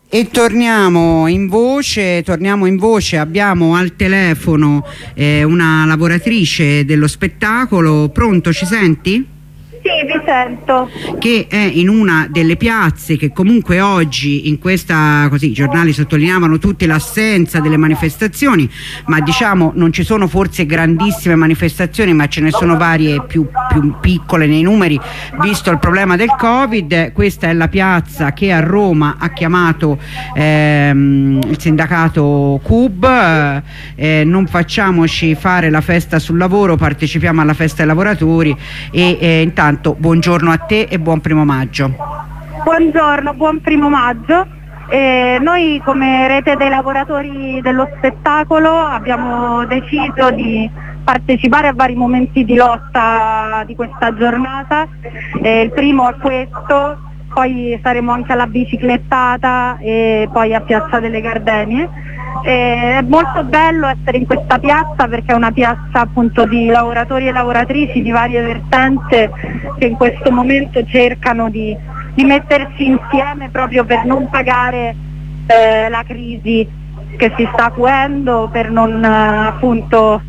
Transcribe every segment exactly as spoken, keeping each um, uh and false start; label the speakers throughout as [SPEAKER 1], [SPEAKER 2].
[SPEAKER 1] E torniamo in voce, torniamo in voce, abbiamo al telefono eh, una lavoratrice dello spettacolo. Pronto, ci senti?
[SPEAKER 2] Sì, vi sento.
[SPEAKER 1] Che è in una delle piazze che comunque oggi in questa, così, i giornali sottolineavano tutti l'assenza delle manifestazioni, ma diciamo non ci sono forse grandissime manifestazioni, ma ce ne sono varie più, più piccole nei numeri, visto il problema del Covid. Questa è la piazza che a Roma ha chiamato ehm, il sindacato C U B, eh, non facciamoci fare la festa sul lavoro, partecipiamo alla festa dei lavoratori. E eh, intanto buongiorno a te e buon primo maggio.
[SPEAKER 2] Buongiorno, buon primo maggio. Eh, noi come rete dei lavoratori dello spettacolo abbiamo deciso di partecipare a vari momenti di lotta di questa giornata. Eh, il primo è questo, poi saremo anche alla biciclettata e poi a Piazza delle Gardenie. Eh, è molto bello essere in questa piazza perché è una piazza appunto di lavoratori e lavoratrici di varie vertenze che in questo momento cercano di, di mettersi insieme proprio per non pagare eh, la crisi che si sta acuendo, per non eh, appunto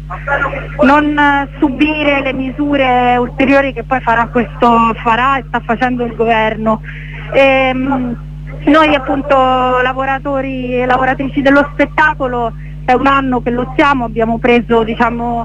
[SPEAKER 2] non eh, subire le misure ulteriori che poi farà questo farà e sta facendo il governo. E, mh, Noi appunto lavoratori e lavoratrici dello spettacolo è un anno che lottiamo, abbiamo preso diciamo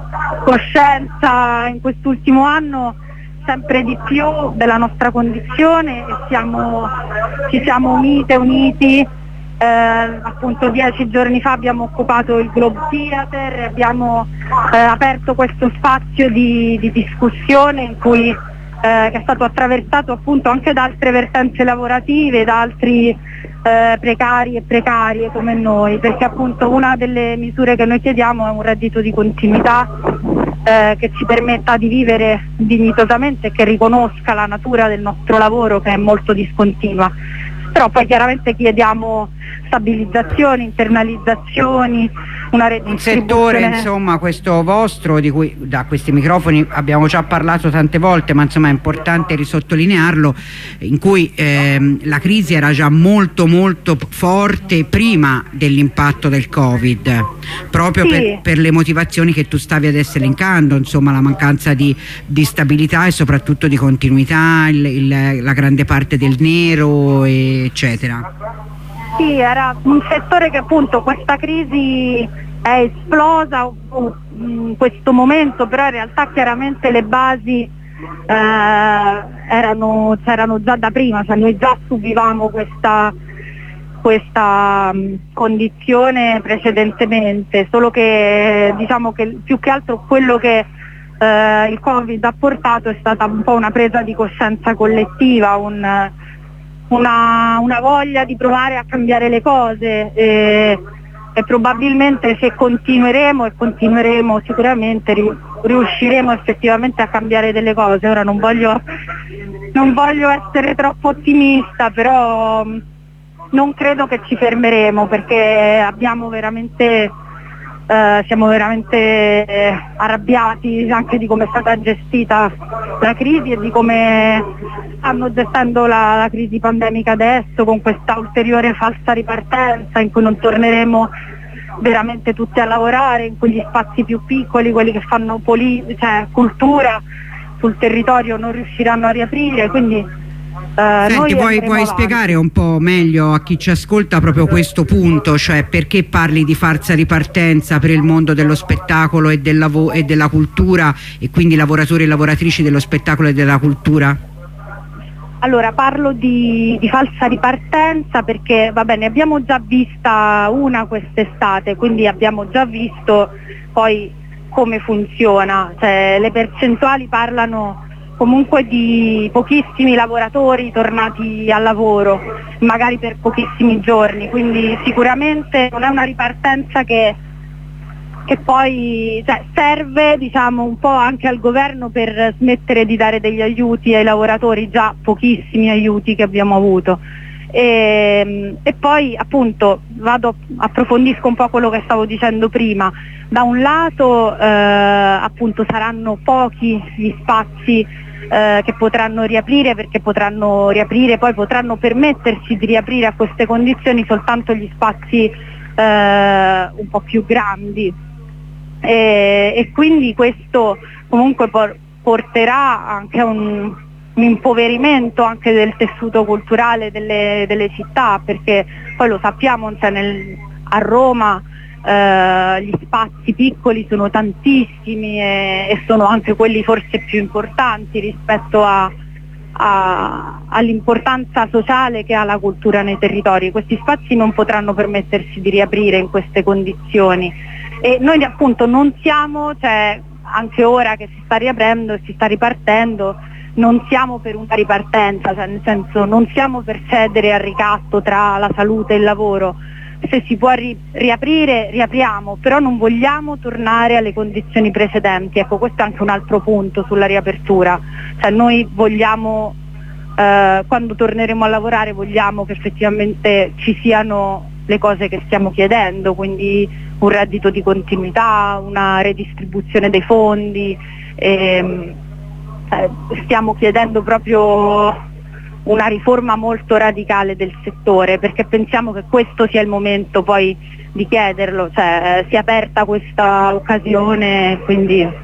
[SPEAKER 2] coscienza in quest'ultimo anno sempre di più della nostra condizione e siamo, ci siamo unite, uniti, eh, appunto dieci giorni fa abbiamo occupato il Globe Theater, abbiamo eh, aperto questo spazio di, di discussione in cui Eh, che è stato attraversato appunto anche da altre vertenze lavorative, da altri eh, precari e precarie come noi, perché appunto una delle misure che noi chiediamo è un reddito di continuità eh, che ci permetta di vivere dignitosamente e che riconosca la natura del nostro lavoro che è molto discontinua. Però poi chiaramente chiediamo stabilizzazioni, internalizzazioni, una
[SPEAKER 1] un settore insomma questo vostro di cui da questi microfoni abbiamo già parlato tante volte, ma insomma è importante risottolinearlo, in cui ehm, la crisi era già molto molto forte prima dell'impatto del Covid, proprio sì. per, per le motivazioni che tu stavi adesso elencando, insomma la mancanza di, di stabilità e soprattutto di continuità, il, il, la grande parte del nero eccetera.
[SPEAKER 2] Sì, era un settore che appunto questa crisi è esplosa in questo momento, però in realtà chiaramente le basi eh, erano, c'erano già da prima, cioè noi già subivamo questa, questa um, condizione precedentemente, solo che diciamo che più che altro quello che eh, il Covid ha portato è stata un po' una presa di coscienza collettiva, un Una, una voglia di provare a cambiare le cose e, e probabilmente se continueremo e continueremo sicuramente riusciremo effettivamente a cambiare delle cose. Ora non voglio, non voglio essere troppo ottimista, però non credo che ci fermeremo perché abbiamo veramente Uh, siamo veramente eh, arrabbiati anche di come è stata gestita la crisi e di come stanno gestendo la, la crisi pandemica adesso, con questa ulteriore falsa ripartenza in cui non torneremo veramente tutti a lavorare, in cui gli spazi più piccoli, quelli che fanno poli- cioè, cultura sul territorio non riusciranno a riaprire, quindi Uh,
[SPEAKER 1] Senti, puoi, puoi spiegare un po' meglio a chi ci ascolta proprio questo punto, cioè perché parli di falsa ripartenza per il mondo dello spettacolo e, del lavo- e della cultura e quindi lavoratori e lavoratrici dello spettacolo e della cultura?
[SPEAKER 2] Allora parlo di, di falsa ripartenza perché va bene, abbiamo già vista una quest'estate, quindi abbiamo già visto poi come funziona, cioè, le percentuali parlano comunque di pochissimi lavoratori tornati al lavoro, magari per pochissimi giorni, quindi sicuramente non è una ripartenza che, che poi cioè, serve diciamo un po' anche al governo per smettere di dare degli aiuti ai lavoratori, già pochissimi aiuti che abbiamo avuto. E, e poi appunto vado, approfondisco un po' quello che stavo dicendo prima. Da un lato eh, appunto saranno pochi gli spazi eh, che potranno riaprire, perché potranno riaprire, poi potranno permettersi di riaprire a queste condizioni soltanto gli spazi eh, un po' più grandi, e, e quindi questo comunque por- porterà anche a un un impoverimento anche del tessuto culturale delle, delle città, perché poi lo sappiamo, cioè nel, a Roma eh, gli spazi piccoli sono tantissimi e, e sono anche quelli forse più importanti rispetto a, a, all'importanza sociale che ha la cultura nei territori. Questi spazi non potranno permettersi di riaprire in queste condizioni e noi appunto non siamo, cioè anche ora che si sta riaprendo e si sta ripartendo, non siamo per una ripartenza, cioè nel senso non siamo per cedere al ricatto tra la salute e il lavoro. Se si può ri- riaprire, riapriamo, però non vogliamo tornare alle condizioni precedenti. Ecco, questo è anche un altro punto sulla riapertura. Cioè noi vogliamo, eh, quando torneremo a lavorare, vogliamo che effettivamente ci siano le cose che stiamo chiedendo, quindi un reddito di continuità, una redistribuzione dei fondi. Ehm, Eh, stiamo chiedendo proprio una riforma molto radicale del settore, perché pensiamo che questo sia il momento poi di chiederlo, cioè si è aperta questa occasione, quindi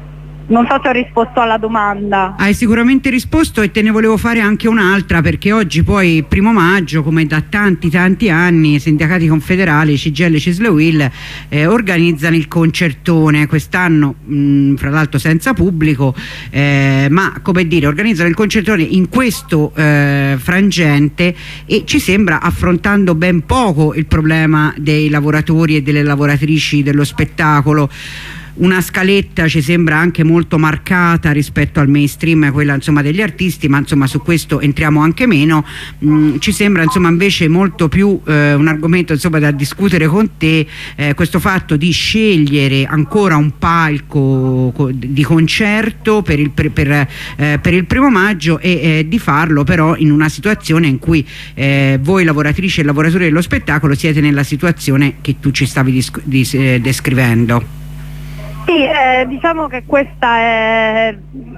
[SPEAKER 2] non so se ho risposto alla domanda.
[SPEAKER 1] Hai sicuramente risposto e te ne volevo fare anche un'altra, perché oggi poi primo maggio, come da tanti tanti anni, i sindacati confederali C G I L, C I S L e U I L eh, organizzano il concertone, quest'anno mh, fra l'altro senza pubblico, eh, ma come dire organizzano il concertone in questo eh, frangente, e ci sembra affrontando ben poco il problema dei lavoratori e delle lavoratrici dello spettacolo. Una scaletta ci sembra anche molto marcata rispetto al mainstream, quella insomma degli artisti, ma insomma su questo entriamo anche meno. Mm, ci sembra insomma invece molto più eh, un argomento insomma da discutere con te, eh, questo fatto di scegliere ancora un palco co di concerto per il, per, per, eh, per il primo maggio e eh, di farlo però in una situazione in cui eh, voi lavoratrici e lavoratori dello spettacolo siete nella situazione che tu ci stavi dis eh, descrivendo.
[SPEAKER 2] Sì, eh, diciamo che questa è,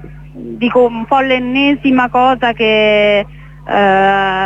[SPEAKER 2] dico, un po' l'ennesima cosa che eh,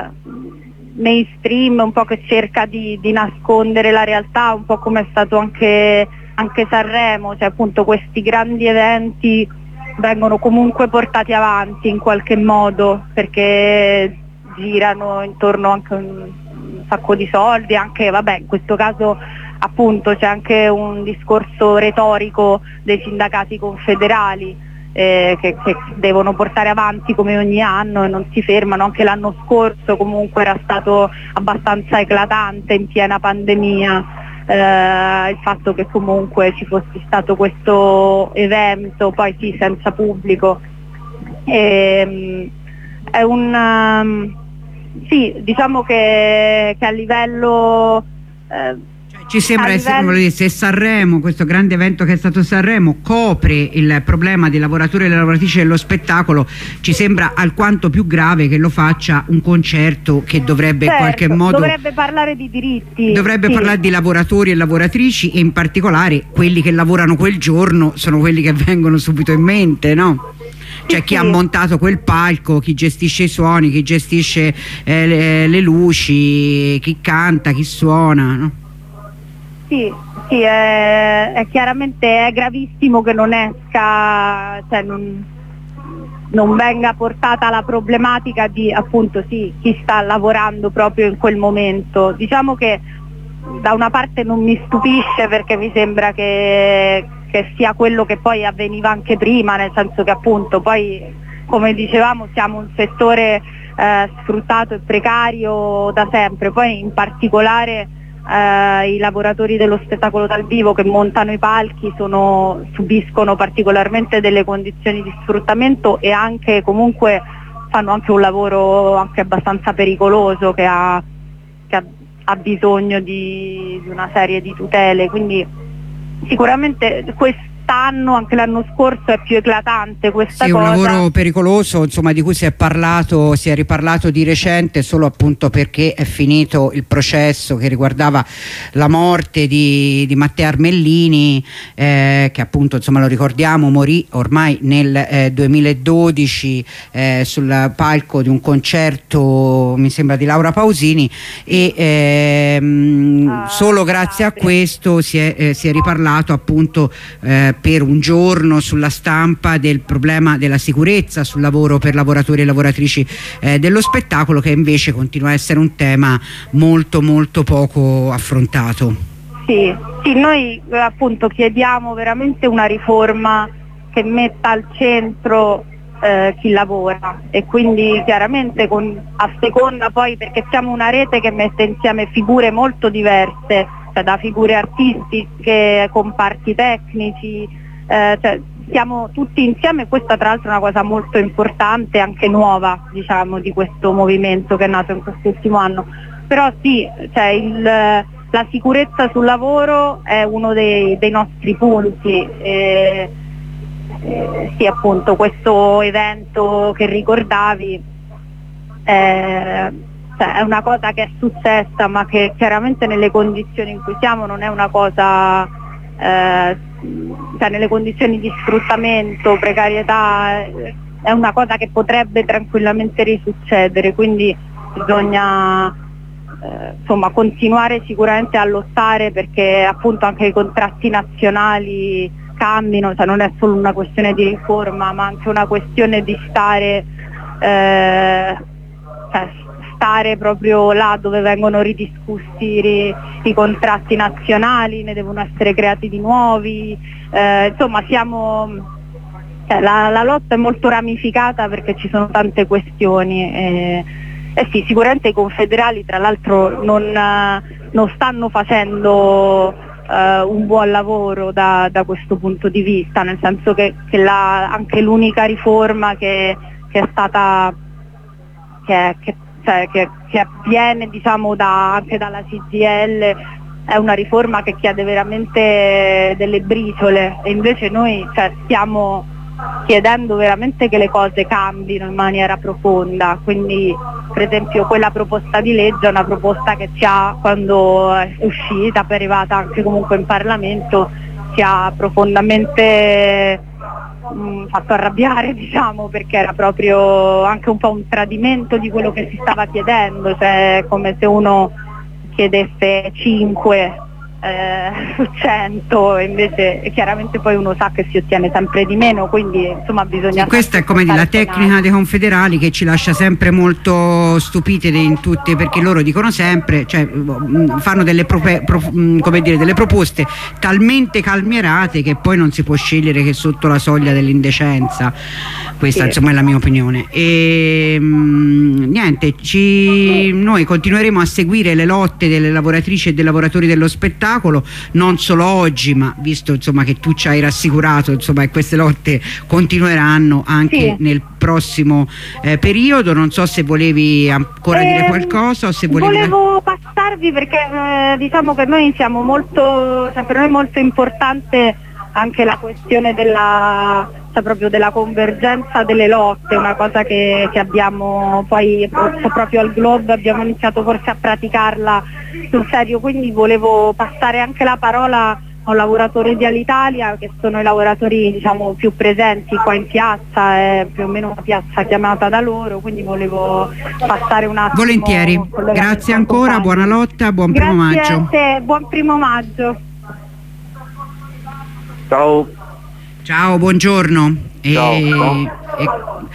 [SPEAKER 2] mainstream un po' che cerca di, di nascondere la realtà, un po' come è stato anche, anche Sanremo, cioè appunto questi grandi eventi vengono comunque portati avanti in qualche modo perché girano intorno anche un, un sacco di soldi, anche vabbè in questo caso appunto c'è anche un discorso retorico dei sindacati confederali eh, che, che devono portare avanti come ogni anno e non si fermano. Anche l'anno scorso comunque era stato abbastanza eclatante in piena pandemia eh, il fatto che comunque ci fosse stato questo evento, poi sì senza pubblico. E, è un um, sì diciamo che, che a livello eh,
[SPEAKER 1] ci sembra essere, se Sanremo, questo grande evento che è stato Sanremo, copre il problema dei lavoratori e delle lavoratrici dello spettacolo, ci sembra alquanto più grave che lo faccia un concerto che dovrebbe certo, in qualche modo
[SPEAKER 2] dovrebbe parlare di diritti,
[SPEAKER 1] dovrebbe
[SPEAKER 2] sì.
[SPEAKER 1] parlare di lavoratori e lavoratrici, e in particolare quelli che lavorano quel giorno sono quelli che vengono subito in mente, no? Cioè chi sì. ha montato quel palco, chi gestisce i suoni, chi gestisce eh, le, le luci, chi canta, chi suona, no?
[SPEAKER 2] Sì, sì è, è chiaramente è gravissimo che non esca, cioè non, non venga portata la problematica di appunto sì, chi sta lavorando proprio in quel momento. Diciamo che da una parte non mi stupisce perché mi sembra che, che sia quello che poi avveniva anche prima, nel senso che appunto poi come dicevamo siamo un settore eh, sfruttato e precario da sempre, poi in particolare Uh, i lavoratori dello spettacolo dal vivo che montano i palchi sono, subiscono particolarmente delle condizioni di sfruttamento e anche comunque fanno anche un lavoro anche abbastanza pericoloso che ha, che ha, ha bisogno di, di una serie di tutele, quindi sicuramente quest, quest'anno, anche l'anno scorso è più eclatante questa
[SPEAKER 1] sì,
[SPEAKER 2] cosa.
[SPEAKER 1] È un lavoro pericoloso, insomma, di cui si è parlato, si è riparlato di recente solo appunto perché è finito il processo che riguardava la morte di, di Matteo Armellini, eh, che appunto, insomma, lo ricordiamo, morì ormai nel eh, duemiladodici eh, sul palco di un concerto, mi sembra, di Laura Pausini, e ehm, ah, solo grazie a questo si è, eh, si è riparlato appunto eh, per un giorno sulla stampa del problema della sicurezza sul lavoro per lavoratori e lavoratrici eh, dello spettacolo, che invece continua a essere un tema molto molto poco affrontato.
[SPEAKER 2] Sì, sì, noi appunto chiediamo veramente una riforma che metta al centro eh, chi lavora, e quindi chiaramente con, a seconda poi, perché siamo una rete che mette insieme figure molto diverse, cioè da figure artistiche, comparti tecnici, eh, cioè siamo tutti insieme. Questa tra l'altro è una cosa molto importante, anche nuova, diciamo, di questo movimento che è nato in quest'ultimo anno. Però sì, cioè il, la sicurezza sul lavoro è uno dei, dei nostri punti. E, e, sì, appunto, questo evento che ricordavi eh, cioè, è una cosa che è successa, ma che chiaramente nelle condizioni in cui siamo non è una cosa, eh, cioè nelle condizioni di sfruttamento, precarietà, è una cosa che potrebbe tranquillamente risuccedere, quindi bisogna eh, insomma continuare sicuramente a lottare perché appunto anche i contratti nazionali cambino, cioè non è solo una questione di riforma, ma anche una questione di stare eh, cioè, stare proprio là dove vengono ridiscussi i, i contratti nazionali, ne devono essere creati di nuovi, eh, insomma siamo, cioè, la, la lotta è molto ramificata perché ci sono tante questioni e, e sì, sicuramente i confederali tra l'altro non, non stanno facendo eh, un buon lavoro da, da questo punto di vista, nel senso che, che la, anche l'unica riforma che, che è stata che, che Cioè, che, che avviene diciamo da, anche dalla C G I L è una riforma che chiede veramente delle briciole, e invece noi cioè, stiamo chiedendo veramente che le cose cambino in maniera profonda. Quindi per esempio quella proposta di legge è una proposta che ci ha, quando è uscita, poi è arrivata anche comunque in Parlamento, ci ha profondamente mh, fatto arrabbiare, diciamo, perché era proprio anche un po' un tradimento di quello che si stava chiedendo, cioè come se uno chiedesse cinque eh, su cento, e invece chiaramente poi uno sa che si ottiene sempre di meno, quindi insomma bisogna...
[SPEAKER 1] Sì, questa è come dire, la tecnica dei confederali che ci lascia sempre molto stupite in tutte, perché loro dicono sempre, cioè fanno delle, prope, pro, come dire, delle proposte talmente calmierate che poi non si può scegliere che sotto la soglia dell'indecenza. Questa sì, insomma è la mia opinione. E mh, niente, ci, noi continueremo a seguire le lotte delle lavoratrici e dei lavoratori dello spettacolo, non solo oggi, ma visto insomma che tu ci hai rassicurato insomma che queste lotte continueranno anche sì, nel prossimo eh, periodo. Non so se volevi ancora eh, dire qualcosa o se volevi...
[SPEAKER 2] Volevo passarvi perché eh, diciamo che noi siamo molto, cioè per noi è molto importante anche la questione della, cioè proprio della convergenza delle lotte, una cosa che, che abbiamo poi proprio al Globe abbiamo iniziato forse a praticarla sul serio, quindi volevo passare anche la parola a un lavoratore di Alitalia, che sono i lavoratori diciamo più presenti qua in piazza, è più o meno una piazza chiamata da loro, quindi volevo passare un attimo.
[SPEAKER 1] Volentieri, grazie ancora, buona lotta, buon
[SPEAKER 2] grazie
[SPEAKER 1] primo maggio.
[SPEAKER 2] Grazie a te, buon primo maggio.
[SPEAKER 3] Ciao.
[SPEAKER 1] Ciao, buongiorno.
[SPEAKER 3] Ciao.
[SPEAKER 1] E, e,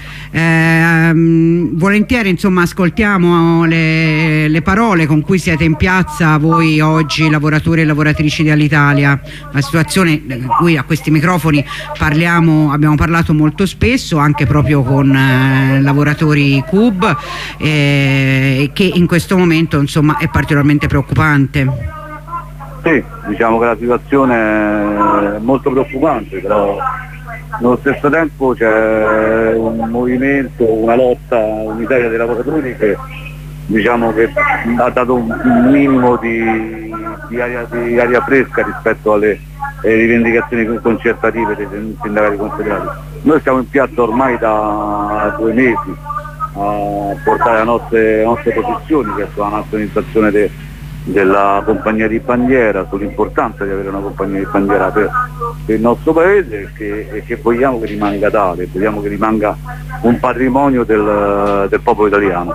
[SPEAKER 1] ehm, volentieri insomma ascoltiamo le, le parole con cui siete in piazza voi oggi, lavoratori e lavoratrici di Alitalia, una situazione di cui a questi microfoni parliamo, abbiamo parlato molto spesso anche proprio con eh, lavoratori C U B, eh, che in questo momento insomma è particolarmente preoccupante.
[SPEAKER 3] Sì, diciamo che la situazione è molto preoccupante, però nello stesso tempo c'è un movimento, una lotta unitaria dei lavoratori che diciamo che ha dato un minimo di, di, aria, di aria fresca rispetto alle e rivendicazioni concertative dei sindacati confederali. Noi siamo in piazza ormai da due mesi a portare le nostre, le nostre posizioni, che sono la nazionalizzazione de, della compagnia di bandiera, sull'importanza di avere una compagnia di bandiera per, per il nostro paese, e che, e che vogliamo che rimanga tale, vogliamo che rimanga un patrimonio del, del popolo italiano,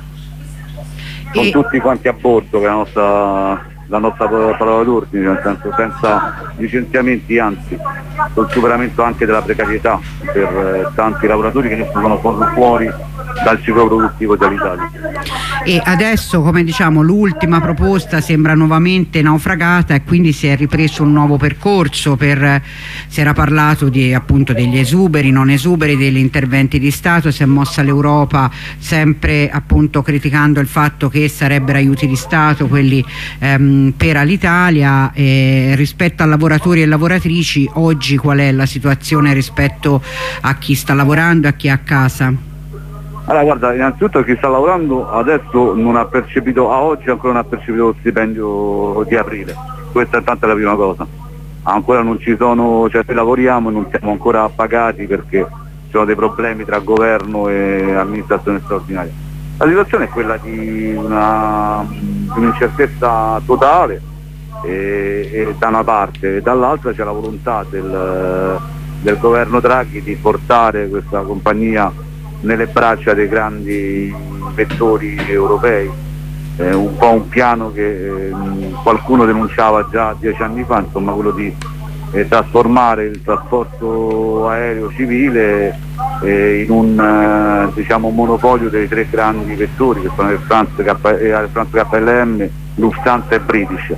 [SPEAKER 3] con e... tutti quanti a bordo, che è la nostra, la nostra parola d'ordine, nel senso senza licenziamenti, anzi col superamento anche della precarietà per eh, tanti lavoratori che ne sono fuori dal ciclo produttivo dell'Italia.
[SPEAKER 1] E adesso, come diciamo, l'ultima proposta sembra nuovamente naufragata e quindi si è ripreso un nuovo percorso. Per, si era parlato di, appunto, degli esuberi, non esuberi, degli interventi di Stato, si è mossa l'Europa sempre appunto criticando il fatto che sarebbero aiuti di Stato quelli ehm, per l'Italia. Eh, rispetto a lavoratori e lavoratrici, oggi qual è la situazione rispetto a chi sta lavorando e a chi è a casa?
[SPEAKER 3] Allora guarda, innanzitutto chi sta lavorando adesso non ha percepito, a oggi ancora non ha percepito lo stipendio di aprile, questa è tanta la prima cosa, ancora non ci sono, cioè se lavoriamo non siamo ancora pagati perché ci sono dei problemi tra governo e amministrazione straordinaria. La situazione è quella di una, un'incertezza totale e, e da una parte, e dall'altra c'è la volontà del, del governo Draghi di portare questa compagnia nelle braccia dei grandi vettori europei, eh, un po' un piano che eh, qualcuno denunciava già dieci anni fa, insomma quello di eh, trasformare il trasporto aereo civile eh, in un eh, diciamo monopolio dei tre grandi vettori che sono Air France, Air France K L M, Lufthansa e British,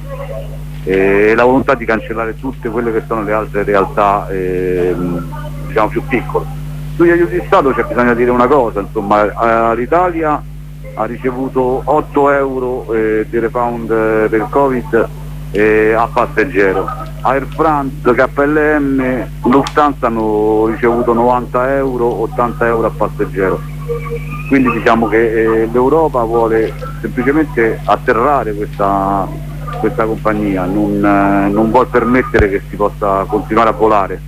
[SPEAKER 3] e la volontà di cancellare tutte quelle che sono le altre realtà eh, diciamo più piccole. Sugli aiuti di Stato c'è bisogno dire una cosa, insomma, l'Italia ha ricevuto otto euro eh, di refund eh, per il Covid eh, a passeggero, Air France, K L M, Lufthansa hanno ricevuto novanta euro, ottanta euro a passeggero, quindi diciamo che eh, l'Europa vuole semplicemente atterrare questa, questa compagnia, non, eh, non vuol permettere che si possa continuare a volare.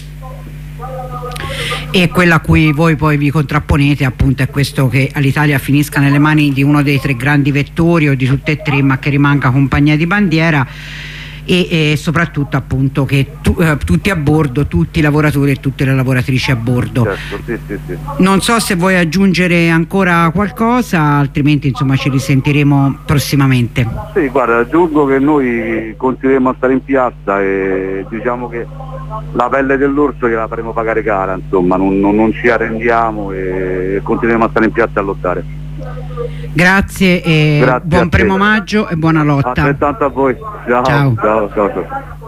[SPEAKER 1] E quella a cui voi poi vi contrapponete appunto è questo, che l'Italia finisca nelle mani di uno dei tre grandi vettori o di tutte e tre, ma che rimanga compagnia di bandiera, e, e soprattutto appunto che tu, eh, tutti a bordo, tutti i lavoratori e tutte le lavoratrici a bordo.
[SPEAKER 3] Certo, sì, sì, sì.
[SPEAKER 1] Non so se vuoi aggiungere ancora qualcosa, altrimenti insomma ci risentiremo prossimamente.
[SPEAKER 3] Sì, guarda, aggiungo che noi continueremo a stare in piazza e diciamo che la pelle dell'orso gliela faremo pagare cara, insomma, non, non, non ci arrendiamo e continueremo a stare in piazza a lottare.
[SPEAKER 1] Grazie e
[SPEAKER 3] Grazie,
[SPEAKER 1] buon primo maggio e buona lotta.
[SPEAKER 3] Altrettanto a voi. Ciao.
[SPEAKER 1] Ciao.
[SPEAKER 3] Ciao, ciao, ciao.